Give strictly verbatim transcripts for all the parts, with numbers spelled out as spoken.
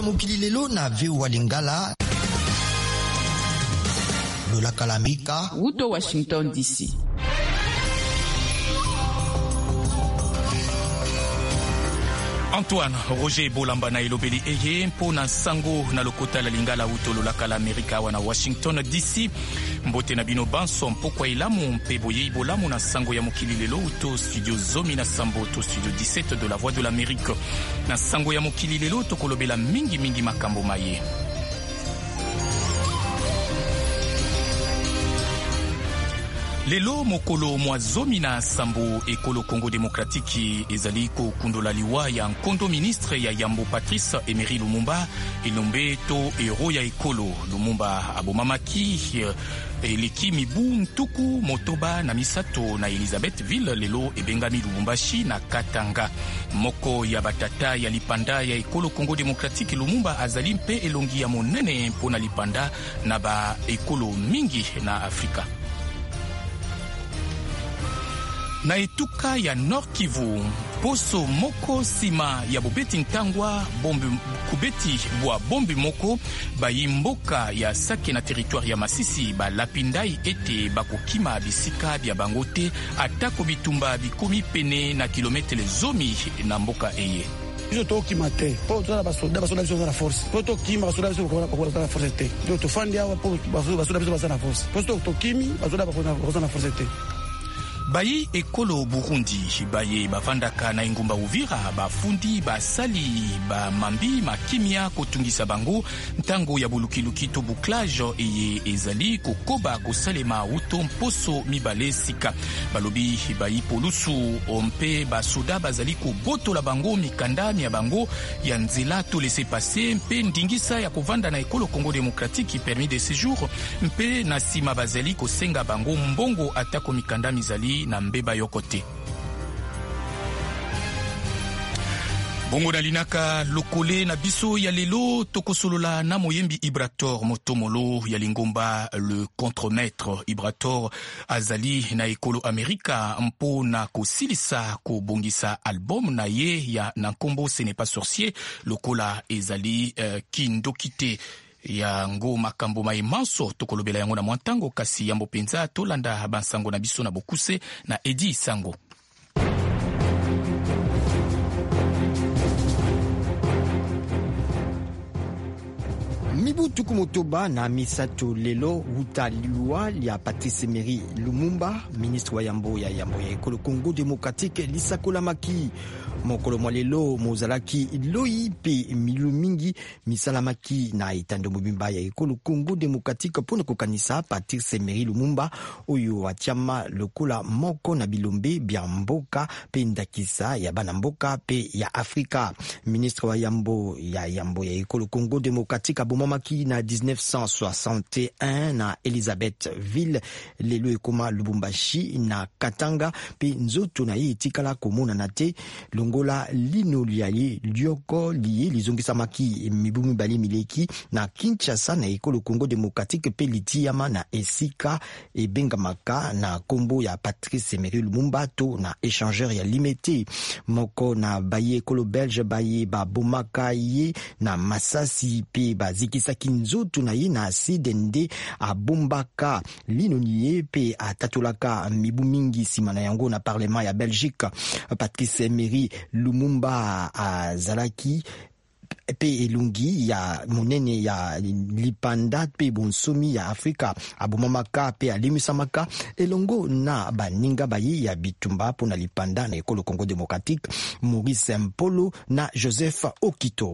ya mokili lelo na V O A Lingala. Lola Kalamika. Uto Washington D C. Antoine Roger Bolamba na elobeli eye mpo na sango na lokota la Lingala uto lolaka la Amerika wana Washington D C. Mbote na bino banso mpokwa ilamu mpe boye ibolamu na sango ya mokili lelo uto studio Zomi na Sambo to studio dix-sept de la Voix de l'Amérique. Na sango ya mokili lelo tokolobela mingi mingi makambo maye. Lelo mokolo mwa zomi na sambo ekolo Congo Démocratique ezali ko kundola liwa ya nkondo ministre ya Yambo Patrice Emery Lumumba elombe to ero ya ekolo Lumumba abomamaki eleki mibu ntuku motoba na misato na Elizabethville lelo ebengami Lubumbashi na Katanga. Moko ya batata ya lipanda ya ekolo Congo Démocratique Lumumba azali mpe elongi ya monene mpona lipanda na ba ekolo mingi na Afrika. Na etuka ya Nord Kivu, poso moko sima ya bobeti ntangwa bombe kubeti bwa bombe moko bayimboka ya Sake na territoire ya Masisi ba lapindai ete bakokima bisika bya bangote atako bitumba bikomi pene na kilometre zomi na mboka eye. Yo to kimate po to na basoda basoda biso na force po to kima basoda biso ko na force te yo to fandi awa po basoda biso na force po to kimi basoda ko na force te. Bayi ekolo Burundi baye bavandaka na ingumba Uvira bafundi basali ba mambi makimia kotungisa bango ntango ya bulukiluki to bouclage eye ezali kokoba kosalema uto mposo mibale sika balobi bayi polusu ompe basoda bazali kobotola bango mikanda ya bango ya nzela to laisser passer mpe ndingisa ya kovanda na ekolo Congo Démocratique permis de séjour mpe na sima bazali kosenga bango mbongo atako mikanda mizali na mbeba yokote. Bongo na linaka lokole na biso ya lelo tokosolola na moyembi Ibrator Motomolo ya lingomba le contremaître Ibrator azali na ekolo Amerika mpo na kosilisa kobongisa album na ye ya na nkombo Ce n'est pas sorcier lokola ezali uh, kindokite ya ngo makambo mai manso tokolobela yango na mwantango kasi yambo penza tolanda bansango na biso na bokuse na Edi Sango. Mibu tuku motoba na misato lelo uta liwa ya Patrice Emery Lumumba ministre wa Yambo ya Yambo ya ekolo Congo Démocratique lisakola maki mokolo mwa lelo mozalaki loi pe milu mingi misalamaki na itando mobimba ya ekolo Congo Démocratique pona kokanisa Patrice Emery Lumumba oyo atiama lokola moko na bilombe bya mboka pe ndakisa ya bana mboka pe ya Afrika. Ministre wa Yambo ya Yambo ya ekolo Congo Démocratique abomamaki na dix-neuf cent soixante et un na Elizabethville lelo ekoma Lubumbashi na Katanga pe nzoto na ye etikala komona na te longola lino liaye lioko liye lizongisa maki mibu mibali mileki na Kinshasa na ekolo Congo Démocratique pe litiama na esika ebengamaka na kombo ya Patrice Emery Lumumba to na échangeur ya limité moko na baye ekolo belge baye babomaka ye na Masasi pe bazikisa kinzoto na ye na asidende abombaka lino liye pe atatolaka mibu mingi sima na yango na parlement ya Belgique. Patrice Emery Lumumba azalaki pe elungi ya monene ya lipanda pe bonsomi ya Afrika abomamaka pe alimisamaka elongo na baninga bayi ya bitumba pona lipanda na ekolo Congo Démocratique Maurice Mpolo na Joseph Okito.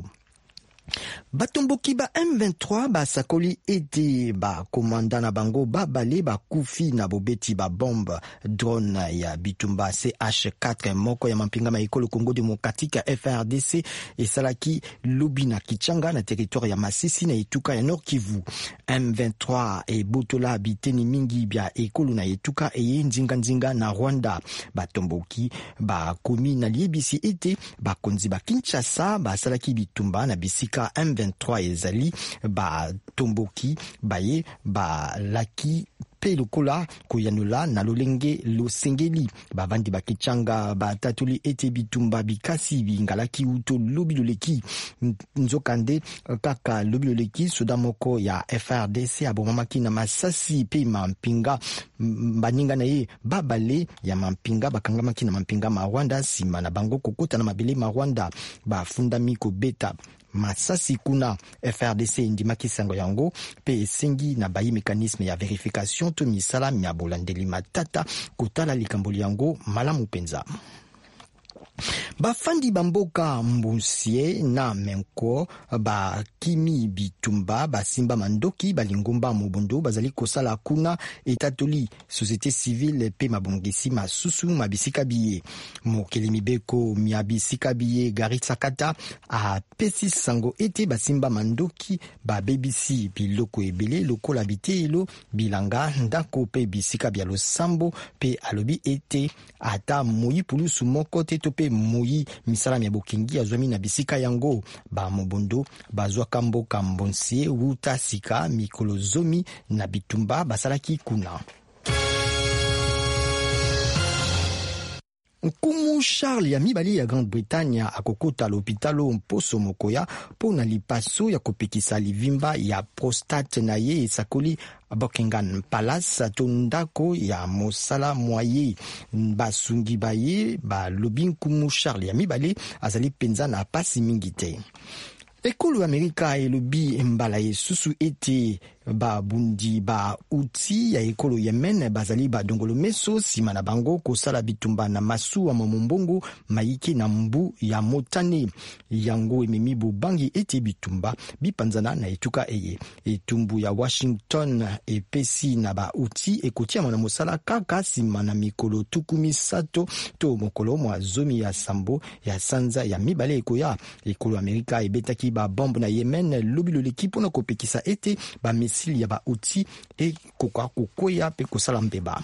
Batomboki ba M vingt-trois ba sakoli ete ba komanda na bango ba bale ba kufi na bobeti ba bombe drone ya bitumba C H quatre moko ya mampinga ma ekolo Congo Démocratique F R D C esalaki lobi na Kichanga na territoire ya Masisi na etuka ya Nord Kivu. M vingt-trois e botola biteni mingi bya ekolo na etuka eye nzinga nzinga na Rwanda. Batomboki ba komi na liebisi ete ba konzi ba Kinshasa ba salaki bitumba na bisika M vingt-trois ezali ba tomboki baye ba laki pe lokola koyanula na lolenge losengeli bavandi bakichanga batatoli ete bitumba bikasi bingalaki uto lobi loleki nzokande kaka lobi loleki soda moko ya F R D C abomamaki na masasi pe mampinga baninga na ye babale ya mampinga bakangamaki na mampinga ma Rwanda sima na bango kokota na mabele ma Rwanda bafundami kobeta masasi kuna. F R D C indimaki sango yango pe esengi na bayi mécanisme ya vérification to misala mya bolandeli matata kotala likamboli yango malamu penza. Bafandi bamboka Mbunsie na Menko ba kimi bitumba basimba mandoki balingomba mobundu bazali kosala kuna etatoli société civile pe mabongisi masusu mabisika biye mokeli mibeko miabisika biye Garitsa Kata a pesi sango ete basimba mandoki ba bebisi biloko ebele lokola bitelo bilanga ndako pe bisika bya losambo pe alobi ete ata moyi pulusu moko te to pe moyi misala ya bokingi azwami na bisika yango ba mobondo bazwa kambo kambonsie wuta sika mikolo zomi na bitumba basalaki kuna. Nkumu Charles ya mibali ya Grande-Bretagne akokota l'hôpitalo mposo mokoya po na lipaso ya kopekisa livimba ya prostate na ye esakoli Buckingham Palace to ndako ya mosala mwaye basungi baye ba lobi Nkumu Charles ya mibali azali penza na pasi mingi te. Ekolo Amerika elobi mbala esusu ete ba bundi ba uti ya ekolo Yemen bazali ba dongolo meso sima na bango kosala bitumba na masu wa mombongo maiki na mbu ya motane yango ememi bobangi ete bitumba bipanzana na etuka eye etumbu ya Washington epesi na ba uti ekotia na mosala kaka sima na mikolo tukumi sato to mokolo mwa zomi ya sambo ya sanza ya mibale ekoya. Ekolo Amerika ebetaki ba bombe na Yemen lobilo l'équipe na kopekisa ete ba misili ya ba uti e koka kokoya pe kosala mbeba.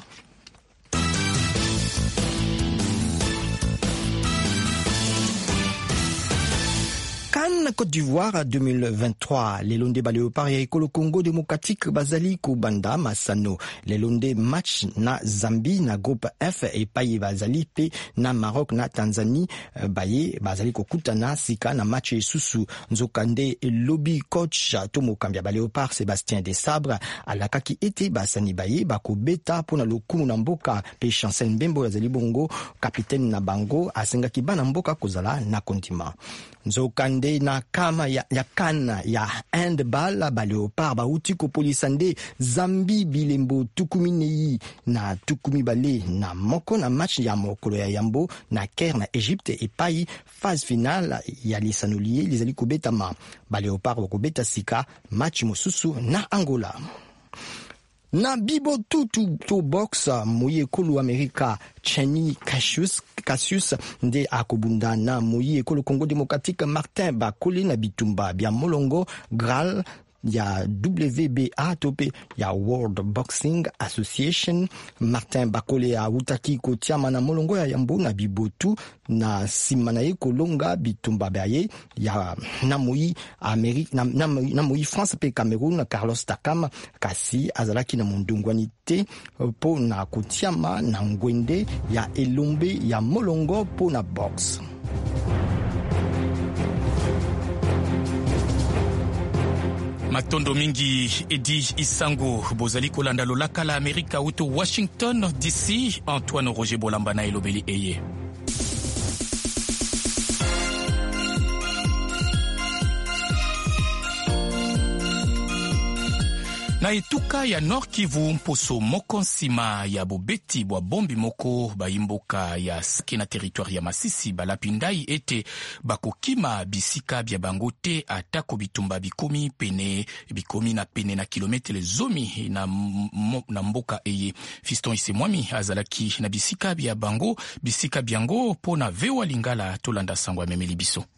CAN Côte d'Ivoire deux mille vingt-trois, les Londé Baléopard ya ekolo Congo démocratique bazali kubanda masano. Les Londé match na Zambie na groupe F et paye bazali pe na Maroc na Tanzanie baye bazali kokutana sika na match esusu. Nzokande lobby coach Tomo Kambia Baléopard Sébastien Desabre alakaki ete basani baye bako beta pona lokumu na mboka pe Chancel Mbembo yazali bongo capitaine na bango asengaki bana mboka kozala na kontima. Nzokande na kama ya, ya kana ya handball Baléopard bauti ko polisande Zambie bilembo tukumi nei na tukumi bale na moko na match ya mokolo ya yambo na Caire na Egypte et pai phase finale ya lisanulie lizali kobetama Baléopard ko beta sika match mosusu na Angola. Na bibo tutu to box moye ekolo Amerika Cheni Cassius Cassius nde akobunda na moye ekolo Congo démocratique Martin Bakole na bitumba bya molongo Graal ya W B A tope ya World Boxing Association. Martin Bakole ya utaki kotiama na molongo ya yambo na bibotu na simana ye kolonga bitumba baye ya namoyi Amerika na, na, namoyi France pe Cameroun na Carlos Takam kasi azalaki na mundungwani te po na kotiama na ngwende ya elombe ya molongo po na box. Matondo mingi Edi Isango bozali kolanda lolaka la Amerika uto Washington D C. Antoine Roger Bolambana elobeli eye. Na etuka ya Nord Kivu mposo moko nsima ya bobeti bwa bombi moko baimboka ya sake na territoire ya Masisi balapindai ete bakokima bisika bya bango te atako bitumba bikomi pene bikomi na pene na kilometre zomi na, na mboka eye. Fiston Isemwami azalaki na bisika bya bango bisika byango pona vewa lingala tolanda sangwa memeli biso.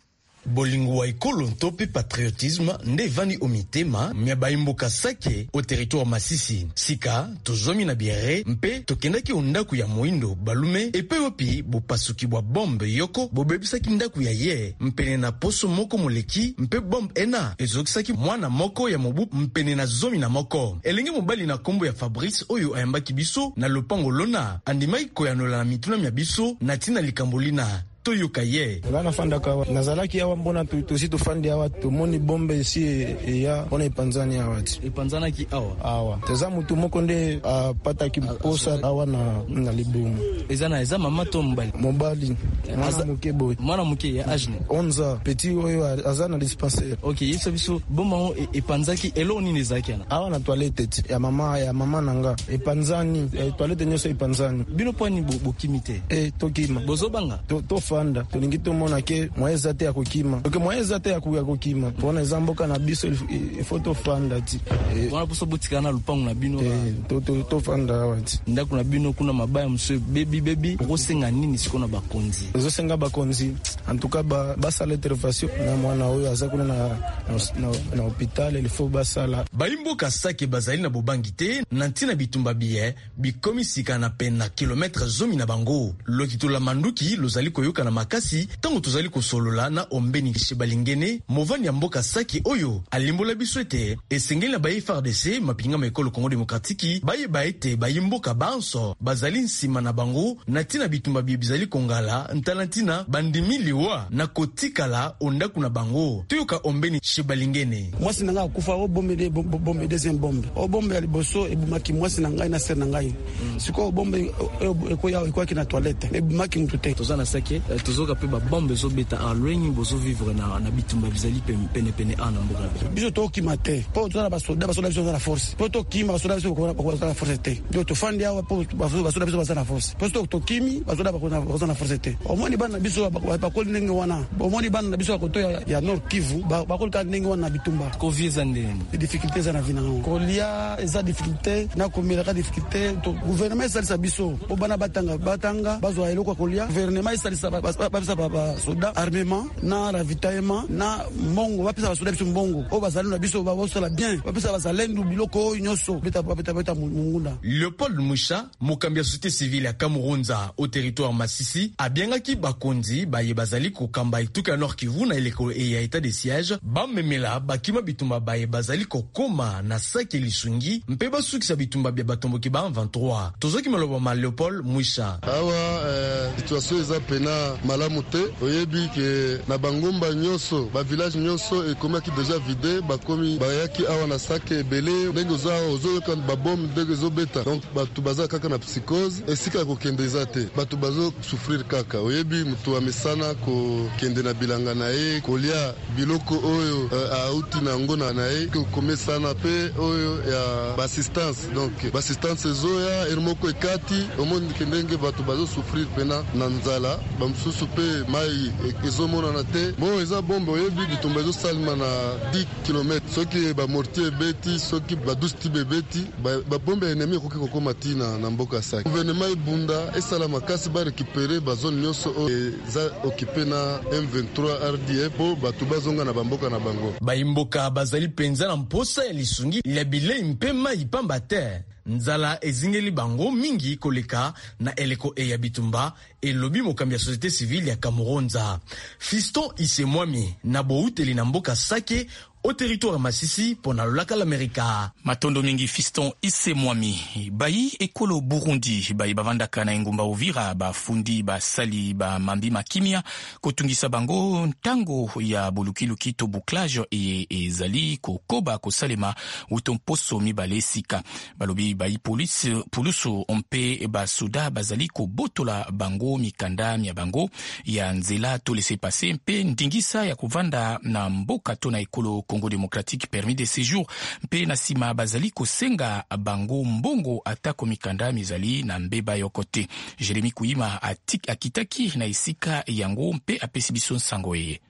bolingo wa ekolo ntope patriotisme nde vani omitema mia baimboka sake o territoire Masisi. Sika tozomi na biere mpe tokendaki ondaku ya moindo balume epe opi bopasuki bwa bombe yoko bobebisaki ndaku ya ye mpene na poso moko moleki mpe bombe ena ezokisaki mwana moko ya mobu mpene na zomi na moko. Elenge mobali na kombo ya Fabrice oyo ayambaki biso na lopango lona andimaki koyanola na mituna mia biso na tina likambolina toyoka ye. Bana fanda kawa nazalaki awa mbona tusi tufandi awa tumoni bombe si ya ona ipanzani awa ti ipanzana ki awa awa teza mutu moko nde apata ki posa awa na na libumu ezana eza mama to mbali mobali mwana mukebo mwana muke ya ajne onze petit oyo azana dispensaire. Okay, yiso biso bomba ipanzaki eloni nezaki ana awa na toilette ya mama ya mama nanga ipanzani toilette nyoso ipanzani bino poni bokimite eh tokima bozobanga to to fanda tolingi tomona ke mweza te ya kokima oke mweza te ya kokima pona ezamboka na biso ifoto fanda ti wana poso butika na lupango na bino to to to fanda wati ndako na bino kuna mabaya mso baby baby okosenga nini sikona bakonzi ozosenga bakonzi en tout cas ba basala intervention na mwana oyo aza kuna na na na hopital il faut basala baimboka sake bazali na bobangi te na ntina bitumba biye bikomi sika na pena kilometre zomi na bango lokitola manduki lozali koyoka na makasi tango tozali kosolola na ombeni Shibalingene movani ya mboka sake oyo alimbola biso ete esengeli na baye F A R D C mapinga ma ekolo Congo Demokratiki baye baete bayimboka banso bazali nsima na bango na tina bitumba biye bizali kongala ntalantina bandimi liwa na kotikala ondaku na bango toyoka ombeni Shibalingene. Mwasi na ngai kufa o bombe de bombe deuxième bombe o bombe ya liboso ebumaki mwasi na ngai na ser na ngai siko bombe ekoya ekoya ki na toilette ebumaki mutu te tozana sake tozoka pe ba bombe zo beta a loin bozo vivre na na bitumba bizali pene pene ana mboka biso to kimate po tozana ba soda ba soda biso na force po to kima ba soda biso ko na force te do to fandi awa po ba soda biso ba na force po to to kimi ba soda ba na force te o moni bana biso ba ko ndenge wana o moni bana biso ko to ya Nord Kivu ba ko ka ndenge wana bitumba ko visa ndenge difficulté za na vina ko lia eza difficulté na ko mira ka difficulté to gouvernement salisa biso po bana batanga batanga bazo eloko ko lia gouvernement salisa ba bisa ba soda armement na ravitaillement na mbongo ba bisa ba soda biso mbongo o bazali na biso ba bosala bien ba bisa ba zalendu biloko nyoso beta beta beta mungunda. Leopold Musha mokambi ya société civile ya Kamuronza au territoire Masisi abiangaki bakonzi baye bazali ko kamba ituka Nord Kivu na eleko e ya état de siège ba memela bakima bitumba baye bazali ko koma na sake lisungi mpe basukisa bitumba bya batomboki ba vingt-trois tozoki maloba ma Leopold Musha awa eh, situation eza pena malamu te oyebi ke na bangomba nyonso ba village nyonso ekomaki deja vide bakomi bayaki awa na sake ebele ndenge oza ozoyoka babombe ndenge ezobeta donc batu baza kaka na psychose esika kokende eza te batu bazo souffrir kaka oyebi mutu amesana kokende na bilanga na ye kolia biloko oyo uh, auti na ngona na ye komesana pe oyo ya bassistance donc bassistance ezoya erimoko ekati omoni kendenge batu bazo souffrir pena na nzala bamususu pe mai ezomonana te bo eza bombe oyebi bitumba ezosalima na dix kilomètres soki bamortier ebeti soki badusi ti bebeti babombe enemi ekoki kokoma ti na, na mboka saki gouvernement ebunda esala makasi barekipere bazone nyonso oyo eza okipe na M vingt-trois R D F po batu bazonga na bamboka na bango baimboka bazali penza na mposa ya lisungi ya bilei mpe mai pamba te nzala ezingeli bango mingi koleka na eleko e ya bitumba elobi mokambi ya société civile ya Kamuronza Fiston Isemwami na bouteli na mboka sake au territoire Masisi pona lolaka l'Amerika. Matondo mingi Fiston Isemwami. Bayi ekolo Burundi bayi bavandaka na engumba Uvira ba fundi ba sali ba mambi makimia kotungisa bango ntango ya bolukiluki to bouclage e ezali kokoba kosalema utomposo mibale sika balobi bayi police pulusu ompe ba soda bazali ko botola bango mikanda mia bango ya nzela to laisser passer mpe ndingisa ya kuvanda na mboka to na ekolo Congo démocratique permis de séjour mpe na sima bazali kosenga bango mbongo atako mikanda mizali na mbeba yokote. Jeremy Kuyima atik akitaki na isika yango mpe apesi biso nsango eye.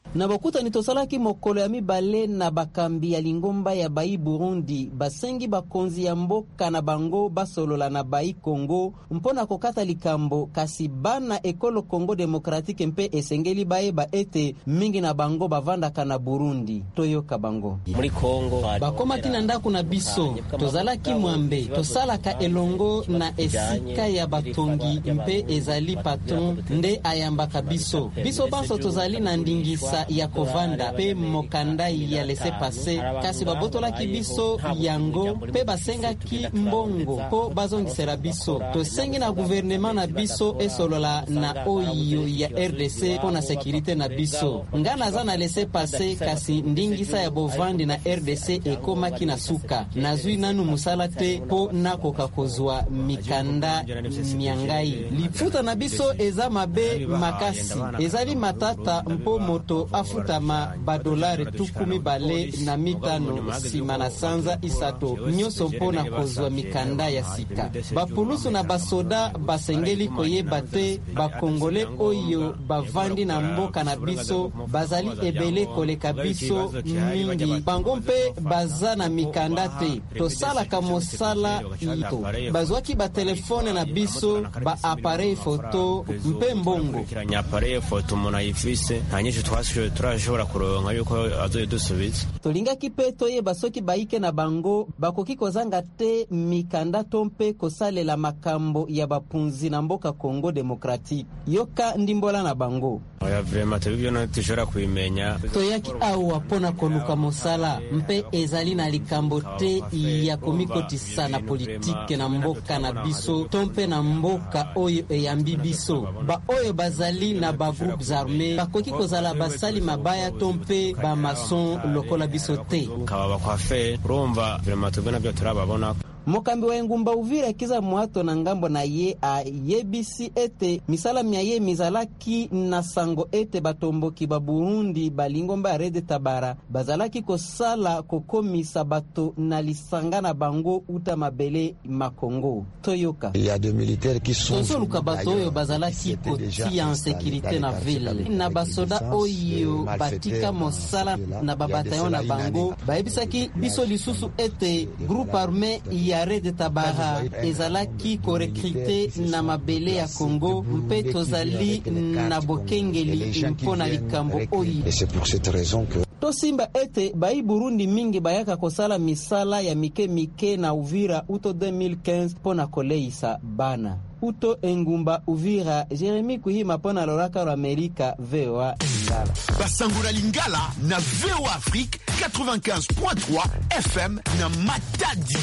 na bokutani tosalaki mokolo ya mibale na bakambi ya lingomba ya Bayi Burundi basengi bakonzi ya mboka na bango basolola na Bayi Kongo mpona kokata likambo kasi bana ekolo Kongo Demokratike mpe esengeli bayeba ete mingi na bango bavandaka na Burundi. Toyoka bango muri Kongo bakomaki na ndaku na biso tozalaki mwambe tosalaka elongo na esika ya batongi mpe ezali paton nde ayambaka biso biso banso tozali na ndingisa ya kovanda pe mokanda ya lese pase kasi babotolaki biso yango pe basengaki mbongo po bazongisela biso tosengi na gouvernement na biso esolola na oyo ya R D C po na sécurité na biso ngana za na lese pase kasi ndingisa ya bovandi na R D C ekomaki na suka nazwi nanu musala te po nakoka kozwa mikanda miangai lifuta na biso eza mabe makasi ezali matata mpo moto afutama badolari tukumi bale na mitano sima na sanza isato nyoso mpona kozwa mikanda ya sika bapulusu na basoda basengeli koyeba te bakongole oyo bavandi na mboka na biso bazali ebele koleka biso mingi bango mpe baza na mikanda te tosalaka mosala ito bazwaki batelefone na biso ba appareil photo mpe mbongo appareil photo mona ifise hanyisho twasho turashobora kuronka yuko azoye dusubiza tolingaki pe toyeba soki bayike na bango bakoki kozanga te mikanda to mpe kosalela makambo ya bapunzi na mboka Kongo Demokratike yoka ndimbola na bango oya vraiment tebyo na tishora kuimenya toyaki awa pona koluka mosala mpe ezali na likambo te ya komikotisa na politike na mboka na biso to mpe na mboka oyo eyambi biso ba oyo bazali na ba groupes armés bakoki kozala basali mabaya to mpe ba mason lokola biso te kaba kwa fe romba vraiment tubona byo turababona mokambi wa engumba Uvira kiza mwato na ngambo na ye a yebisi ete misala miaye mizalaki na sango ete batomboki ba Burundi balingomba ya Red Tabara bazalaki kosala kokomisa bato na lisanga na bango uta mabele makongo toyoka il y a des militaires qui sont Tozo luka bato oyo bazalaki kotia en sécurité na ville na basoda oyo batika mosala na babatayon na bango bayebisaki biso lisusu ete groupe armé ya Red Tabara ezalaki korekrite na mabele ya Kongo mpe tozali na bokengeli mpona likambo oyi. Et c'est pour cette raison que tosimba ete Bayi Burundi mingi bayaka kosala misala ya mike mike na Uvira uto deux mille quinze pona koleisa bana uto engumba Uvira Jeremy Kuhima pona loraka ro Amerika V O A Lingala Basangura Lingala na V O A Afrique quatre-vingt-quinze point trois F M na Matadi.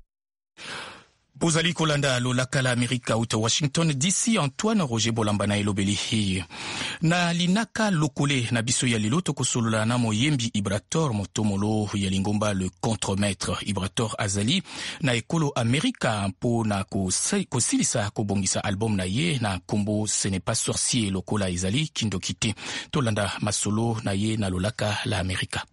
Bozali kolanda lolaka la Amerika uta Washington D C. Antoine Roger Bolamba na elobeli hii na linaka lokole na biso ya liloto kosolola na moyembi Ibrator motomolo ya lingomba le contremaître Ibrator azali na ekolo Amerika mpo na kosilisa kobongisa album na ye na kombo Ce n'est pas sorcier lokola ezali kindokite tolanda masolo na ye na lolaka la Amerika.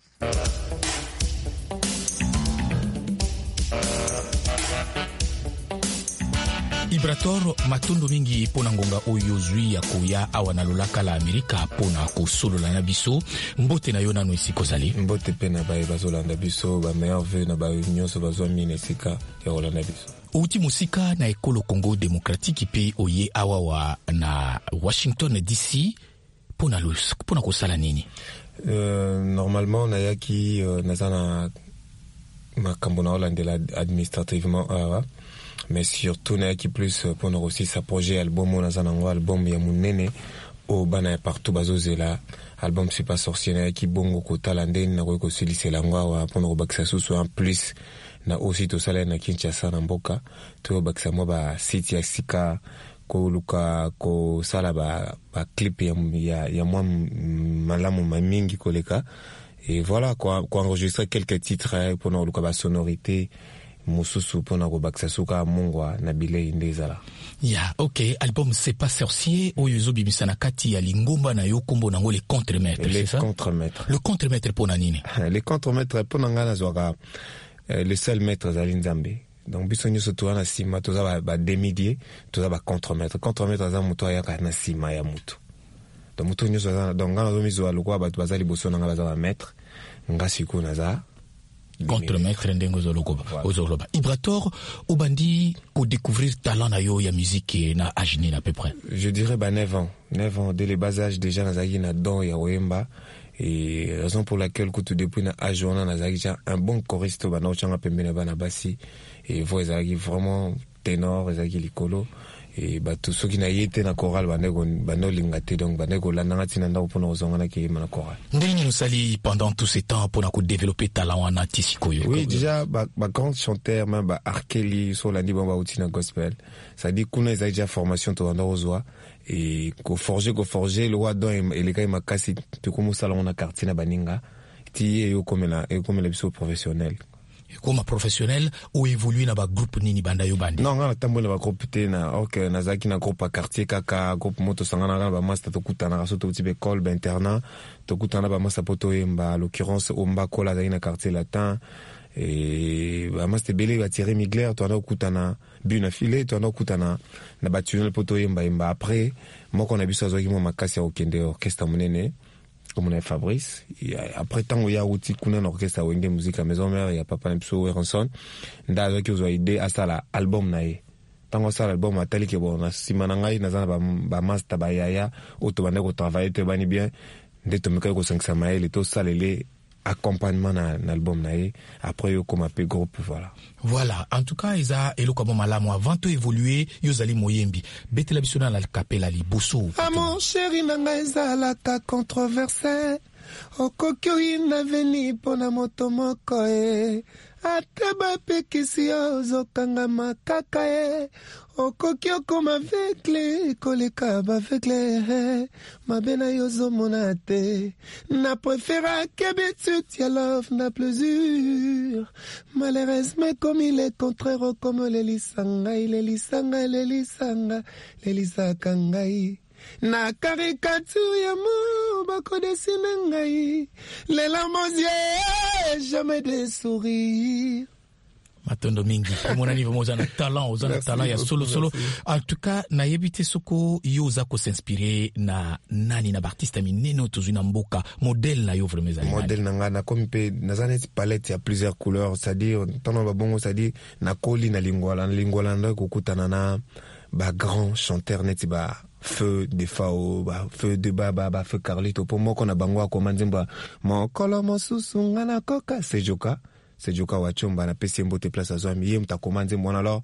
Ibrator matondo mingi pona ngonga oyo zwi ya koya awa na lolaka la Amerika pona kosolola na biso mbote na yo nanu esiko sali mbote pena baye bazolanda biso ba meilleur vœu na ba nyonso bazwa mine esika ya kolanda biso uti musika na ekolo Congo Demokratiki pe oye awa wa na Washington D C pona lus pona kosala nini euh, normalement na yaki uh, nazana makambo na holandela administrativement awa mais surtout na qui plus pour aussi sa projet album on a un album ya munene au bana partout bazozela album C'est pas sorcier na qui bongo ko talande na ko silise langwa wa pour bakisa susu en plus na aussi to sala na Kinshasa na mboka to bakisa mo ba city ya sika ko luka ko sala ba ba clip ya ya, ya mwa malamu mingi koleka et voilà quoi quoi enregistrer quelques titres pour luka ba sonorité mususu pona ko bakisa suka mungwa na bile indezala ya yeah, okay album C'est pas sorcier oyo zobimisa na kati ya lingomba na yo kombo nango le contremaître c'est ça le contremaître le contremaître pona nini le contremaître pona ngana zwaka euh, le seul maître zali nzambe donc biso nyoso to na sima to za ba, ba demi-dieu to za ba contremaître contremaître za muto ya kana sima ya muto donc mutu nyonso aza donc nga nazomizwa lokola bato baza liboso na nga baza bametre nga sikoyo naza contre maître ndenge ozoloba ozoloba Ibrator obandi ko découvrir talent na yo ya musique na ajini na peu près. Je dirais bah neuf ans neuf ans dès le bas âge déjà nazaki na don ya oyemba et raison pour laquelle kutu depuis na âge wana nazaki un bon choriste bana ochanga pembe na bana basi et voix ezaki vraiment ténor ezaki likolo et bah tout ceux qui na yete na chorale bandeko banolinga te donc bandeko landanga tina ndako pona ozongana ke na chorale ndeni nosali pendant tout ce temps pour na ko développer talent wana tisikoyo. Oui déjà ba ba grand chanteur même ba Arkeli so landi bamba utina gospel ça dit kuna ezaki déjà formation to ndo ozwa et ko forger ko forger le roi don et les gars makasi to comme ça on a quartier na baninga ti yo comme la et comme le biso professionnel comme professionnel ou évoluer na ba groupe nini banda yo bandi. Non nga tambo na ba groupe te na OK nazaki na groupe quartier kaka groupe moto sangana na ba master to kutana raso to tibe école ba internat to kutana ba master poto yemba l'occurrence omba kola na quartier latin et ba master belé ba tirer migler to na kutana buna filé to na kutana na ba tunnel poto yemba yemba après moko na biso azoki mo makasi ya okende orchestre monene comme on a Fabrice et après tant il y a outil kuna na orchestre wenge musique à maison mère il y a papa Mpso Ranson nda avec yo idée à ça la album nae tant ça l'album atali ke bon na simana ngai na zana ba ba master ba yaya auto bande ko travailler te bani bien ndeto meka ko cinq cents mail to salele accompagnement na l'album nae après yo comme appel groupe voilà. Voilà, en tout cas isa eloko bon malamu avant to évoluer yozali moyembi betela bisona la capella li bosso. Ah mon chéri nanga ezala ka controversé okokyo ina veni pona moto moko e ateba pekisi ozokanga makaka e okokyo koma vekle koleka ba vekle mabena yozo monate na préféra qu'habitude ya love na plaisir malheureusement comme il est contraire comme les lisanga les lisanga les lisanga les lisaka ngai na caricature ya mo bako dessiner ngai les larmes yeux jamais des sourires matondo mingi mona niveau moza na talent oza na talent ya solo solo en tout cas na yebite soko yo za ko s'inspirer na nani na artiste mineno tozuna mboka modèle na yo vraiment za modèle nanga na comme pe na zaneti palette ya plusieurs couleurs c'est-à-dire tono ba bongo c'est-à-dire na koli na lingwala na lingwala ndo kokutana na ba grand chanteur neti ba feu de fao ba feu de baba ba feu Carlito pour moi qu'on a bango ko manzimba mon kolomo susunga na koka c'est joka c'est joka wachomba na pesi mbote place azwami yem ta komanze mwana alors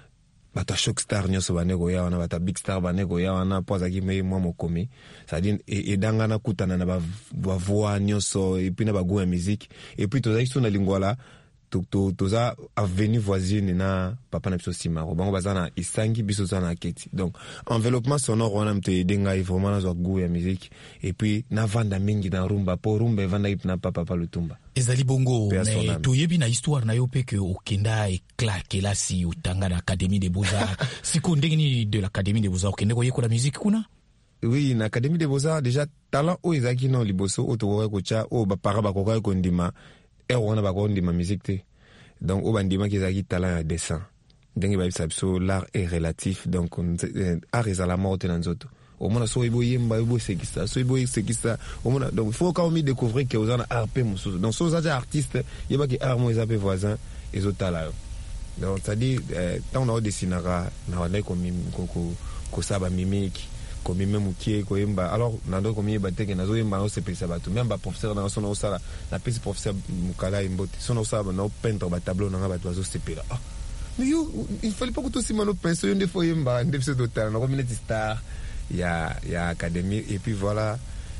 bata shock star nyoso banego ya wana bata big star banego ya wana poza ki me moi mokomi ça dit et danga na kutana na ba voix nyoso et puis na ba goût en musique et puis toza iso na lingwala to to toza avenue voisine na papa na biso simaro bango bazana isangi biso zana keti donc enveloppement sonore wana mte denga vraiment na zo goût ya musique et puis na vanda mingi na rumba po rumba vanda ipna papa pa lutumba ezali bongo mais to yebi na histoire na yo pe que okenda et claque là si utanga na académie des beaux-arts siko ndengini de l'académie des beaux-arts okende ko yeko la musique kuna. Oui, na académie des beaux-arts déjà talent o ezaki no liboso o to ko cha o ba para ba ko ko ndima et on a ba ko ndima musique te donc au bandima qui zaki talent à dessin donc ba biso l'art est relatif donc art est à la mort dans autres au moins so ibo yemba ibo sekisa so ibo sekisa au moins donc faut quand même découvrir que aux art pe musu donc so za artiste yeba ki art mo ezapé voisin et autres talent donc ça dit tant on a dessinera na wale ko ko ko saba mimique comme même mukie ko yemba alors nando ko yemba teke nazo yemba no sepesa batu même ba professeur na so na sala na pesi professeur mukala imbote so na sala na peintre ba tableau na ba bazo sepela ah mais yo il fallait pas que tout si mano pense yo ndefo yemba ndefo total na community star ya ya académie et puis voilà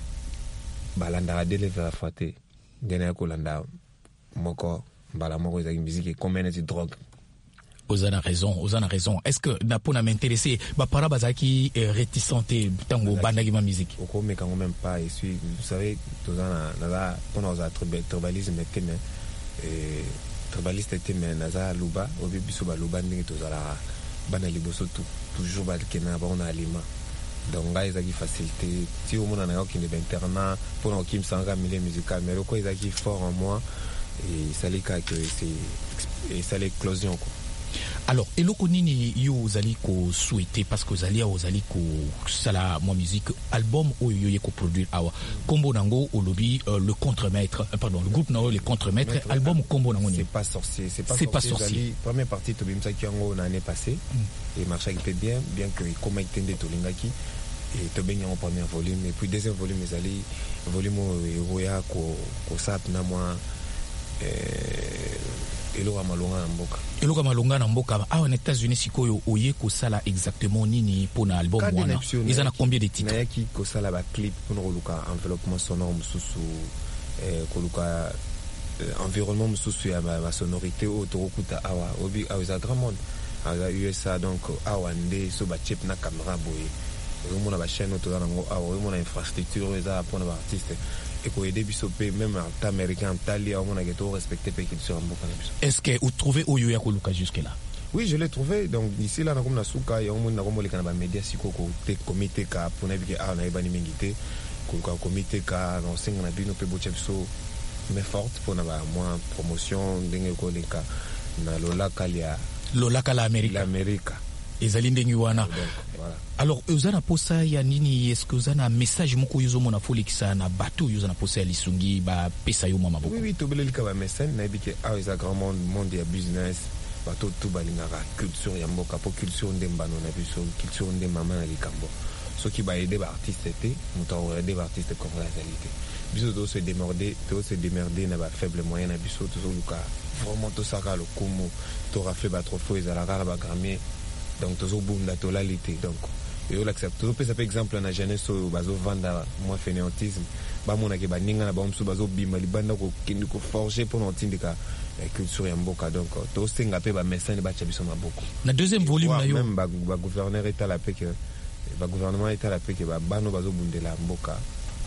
balanda dele vers faté dena ko landa moko bala moko za musique community drogue. Ozana raison, Ozana raison. Est-ce que Napona m'intéressait bah para bazaki réticente tango bandagi ma musique. Oko mais quand même pas et suis vous savez Ozana naza pona oza tribalisme était mais et tribaliste était mais naza luba obi biso ba luba ndenge tozala bana liboso toujours ba kena ba on aliment. Donc là ezaki facilité si au monde na yo qui ne internat pour on kim sanga milieu musical mais loko ezaki fort en moi et ça les cas que c'est et ça l'éclosion quoi. Alors, eloko nini yo ozali ko souhaiter parce que ozali ozali ko sala mo musique album oyo yo ye ko produire awa kombo nango olobi euh, le contremaître euh, pardon le groupe nango le contremaître Maître, album kombo nango ni c'est pas sorcier c'est pas c'est sorcier, pas sorcier. Première partie to bimsa ki yango l'année passée mm. et marché qui bien bien que comme itende to lingaki et to ben en premier volume et puis deuxième volume ezali volume oya ko ko sap na moi euh eloka malonga na mboka eloka malonga na mboka awa na États-Unis sikoyo oye ko sala exactement nini pona album wana ils en a combien de titres na yaki ko sala ba clip pour koluka enveloppement sonore mususu eh koluka environnement mususu ya ba sonorité autorokuta awa obi awa grand monde à U S A donc awa ndé so ba chip na caméra boye on a ba chaîne auto dans ngo awa on a infrastructure eza pour ba artiste et pour aider bisopé même en américain en Italie on a ghetto respecter pe culture en boka. Est-ce que vous trouvez oyo ya koluka jusque là? Oui, je l'ai trouvé donc ici là na comme na suka ya on na comme les kana médias siko ko te comité ka pour na bi a na ba ni mingité ko ka comité ka no singa na bino pe bocha biso mais forte pour na ba moi promotion ndenge ko leka na lola kalia lola kala America l'Amérique ezali ndenge wana. Voilà. Alors uzana posa ya nini est-ce que uzana message moko yuzo mona folikisa na bato yuzo na posa ya lisungi ba pesa yo mama boko? Oui oui to belelika ba message na biki a is a grand monde monde ya business bato tout balingaka culture ya mboka po culture ndembano na biso culture ndemama na likambo so ki ba aider ba artiste te muto aider ba artiste comme la qualité biso to se démerder to se démerder na ba faible moyen na biso to luka vraiment to saka le kumu to rafle ba trop faux ezala rara ba grammier donc toujours boum la totalité donc et on l'accepte toujours ça par exemple na jeunesse au bazo vanda moi fainéantisme ba mona ke ba ninga na ba msu bazo bima libanda ko kindi ko forger pour n'entindika la culture ya mboka donc to senga pe ba message ba chabiso maboko na deuxième volume na yo même ba ba gouverneur état la pe que ba gouvernement état la pe que ba bano bazo bundela mboka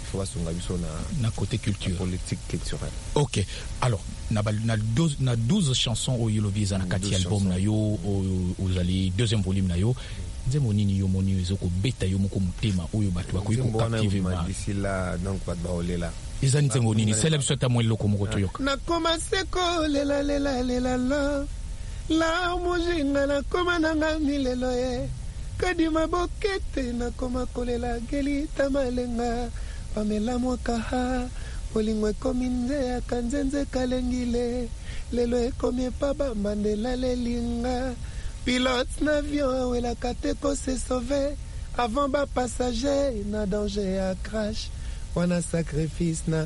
na côté culture politique culturelle. OK. Alors na na douze na douze chansons au Yolobi za na kati album na yo ozali deuxième volume na yo nzemo nini yo moni ezoko beta yo moko mutema oyo bato ba ko captiver ma d'ici là donc pas de baolela ezani nzemo nini c'est l'habitude ta moi loko moko toyoka na commencé ko lela lela lela la la mujinga na koma na milelo ye kadima bokete na koma kolela geli tamalenga pamela mwakaha bolingo ekomi nze ya kanzenze kalengile lelo ekomi epaba mandela lelinga pilote n'avion awelaka te ko se sauve avant bapassager na danger ya crash wana sacrifice na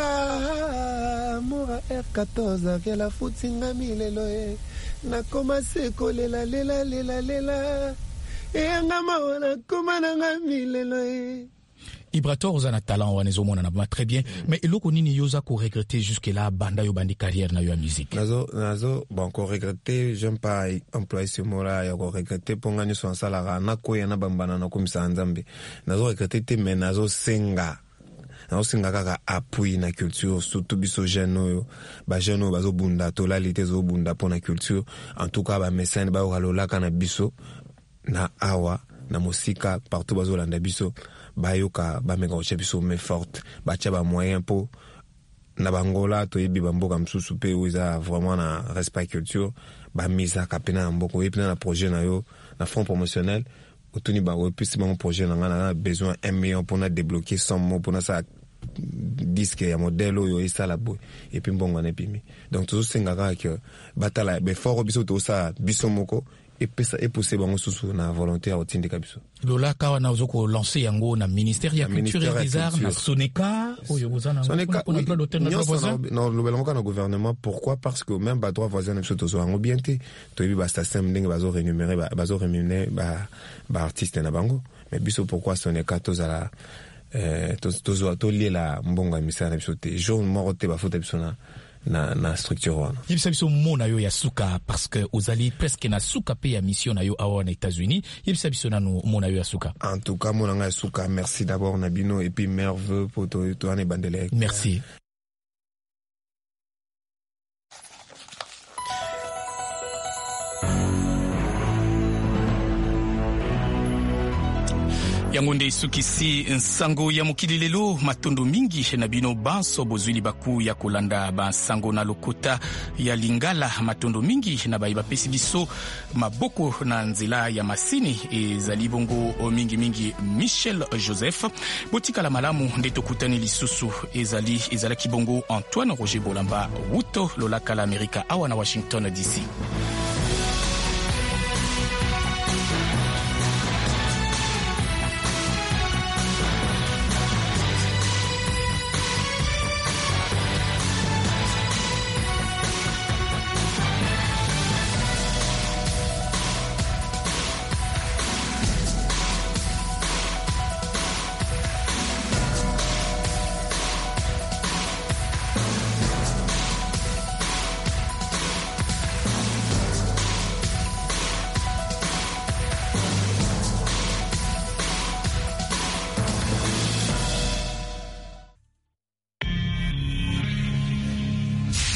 nga mura R quatorze aviala futinga milelo e nakoma se kolela lela lela lela eyanga mawana koma nanga milelo e Ibrator ozana talent wanezo mona na très bien mais eloko nini yoza ko regretter jusque là banda yo bandi carrière na yo musique nazo nazo bon ko regretter j'aime pas employer ce mot là ya ko regretter ponga ni son salaire na ko yana bambana na komisa nzambe nazo regretter te mais nazo senga nazo senga kaka appui na culture surtout biso jeune yo ba jeune bazo bunda to la lité zo bunda pour na culture en tout cas ba message ba olola kana biso na awa na musika partout bazo landa biso bayoka ba mega biso mais forte ba tia ba moyen po na bangola to yebi bamboka msusu pe oza vraiment na respect culture ba mise ka pena na mboko et puis na projet na yo na fond promotionnel otuni ba et puis c'est mon projet na ngana besoin un million pour na débloquer cent mots pour na ça disque ya modèle yo et ça la boy et puis mbongo na pimi donc tout senga ka que batala be fort biso to ça biso moko et pesa et pousser bango susu na volonté au tindika biso lola kawa na uzoko lancer yango na ministère ya culture et des arts na Soneka oyo bozana Soneka non le belango na gouvernement pourquoi parce que même ba droit voisin na biso to zo yango bien te to yebi ba station ndenge bazo rémunérer ba bazo rémunérer ba ba artiste na bango mais biso pourquoi Soneka to zala euh to to zo to liela mbonga misana biso te jour moko te ba faute biso na na na structure wana yebisa biso mona yo ya suka parce que ozali presque na suka pe ya mission na yo awa na États-Unis yebisa biso na mona yo ya suka en tout cas mona nga suka merci d'abord na bino et puis merveilleux pour to to ane bandele merci yango nde sukisi nsango ya mokili lelo matondo mingi na bino banso bozwili baku ya kolanda bansango na lokota ya lingala matondo mingi na bayi bapesi biso maboko na nzela ya masini ezali bongo mingi mingi Michel Joseph botika la malamu nde tokutani lisusu ezali ezala kibongo Antoine Roger Bolamba wuto lolaka la Amerika awa na Washington D C.